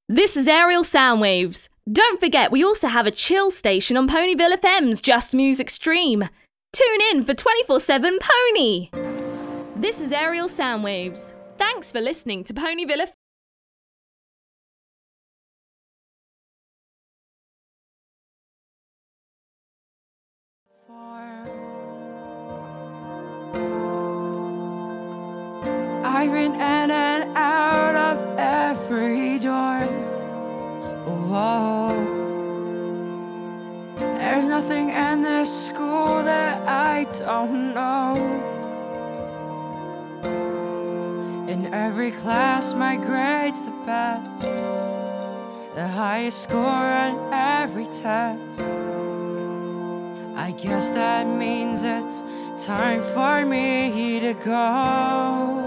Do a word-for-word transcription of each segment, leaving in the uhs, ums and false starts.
This is Aerial Soundwaves. Don't forget, we also have a chill station on Ponyville F M's Just Music stream. Tune in for twenty-four seven Pony. This is Aerial Soundwaves. Thanks for listening to Ponyville F M. I ran in and out of every door. Whoa. There's nothing in this school that I don't know. In every class, my grade's the best, the highest score on every test. I guess that means it's time for me to go.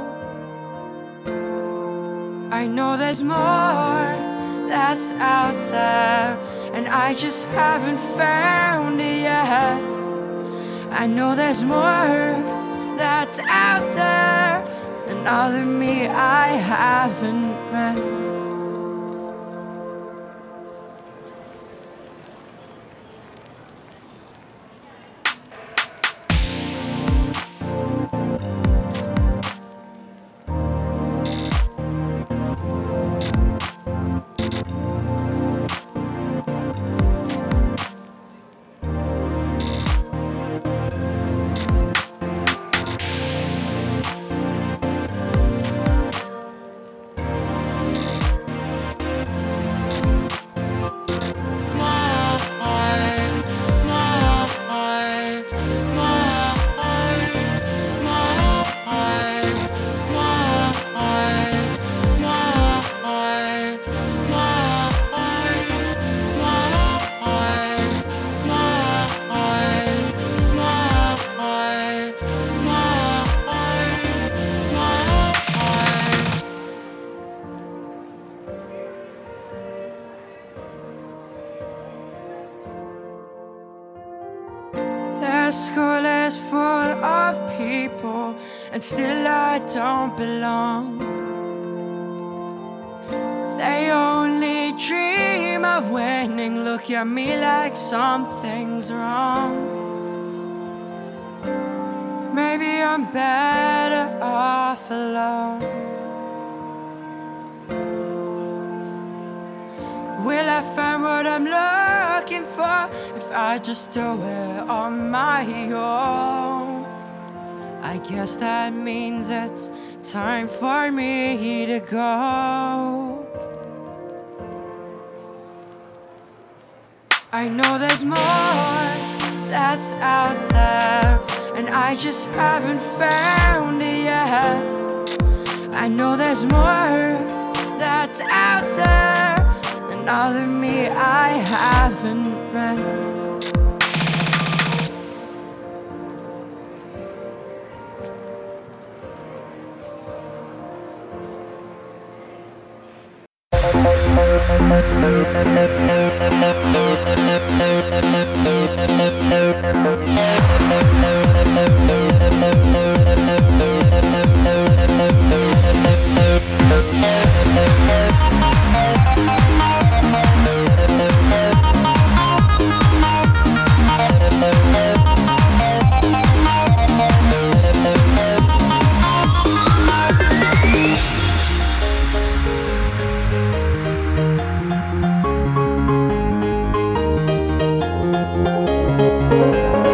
I know there's more that's out there, and I just haven't found it yet. I know there's more that's out there, another me I haven't met. The school is full of people, and still I don't belong. They only dream of winning, look at me like something's wrong. Maybe I'm better off alone. Will I find what I'm looking for if I just do it on my own? I guess that means it's time for me to go. I know there's more that's out there, and I just haven't found it yet. I know there's more that's out there, another me I haven't met. Thank you.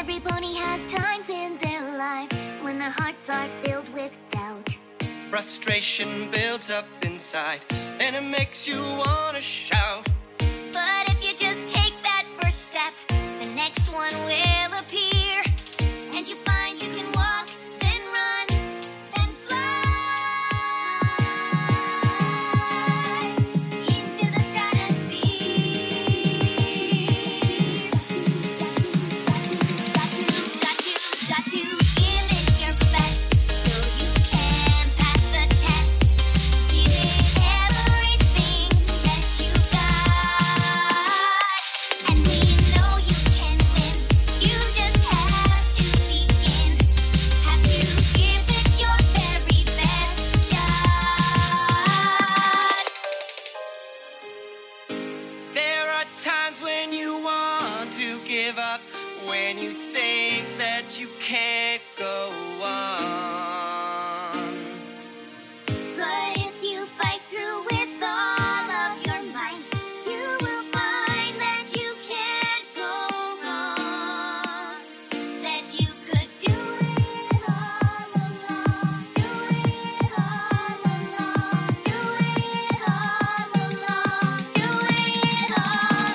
Every pony has times in their lives when their hearts are filled with doubt. Frustration builds up inside, and it makes you wanna shout. But if you just take that first step, the next one will appear, and you find you can walk, then run, then fly into the stratosphere. Got to, got to, got to give it your best so you can pass the test. Give it everything that you got, and we know you can win. You just have to begin. Have to give it your very best shot. There are times when you want to give up, when you think that you can't go on. But if you fight through with all of your might, you will find that you can't go wrong. That you could do it all alone. Do it all alone. Do it all alone. Do it all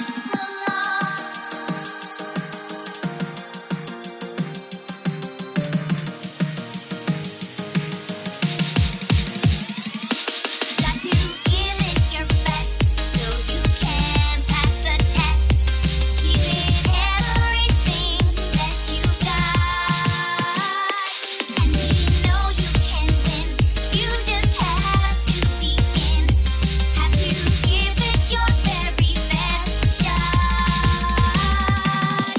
Got to give it your best so you can pass the test. Give it everything that you got, and we know you can win. You just have to begin. Have to give it your very best shot.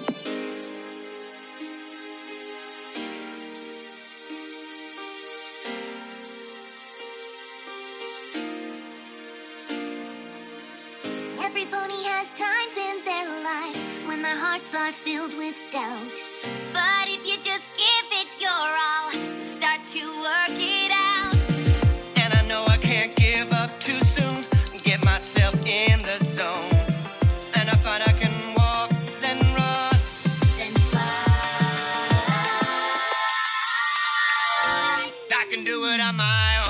Every pony has times in their life when their hearts are filled with doubt. But if you just give it your all, start to work it out, And I know I can't give up too soon. Get myself in the zone, and I find I can walk, then run. then fly. I can do it on my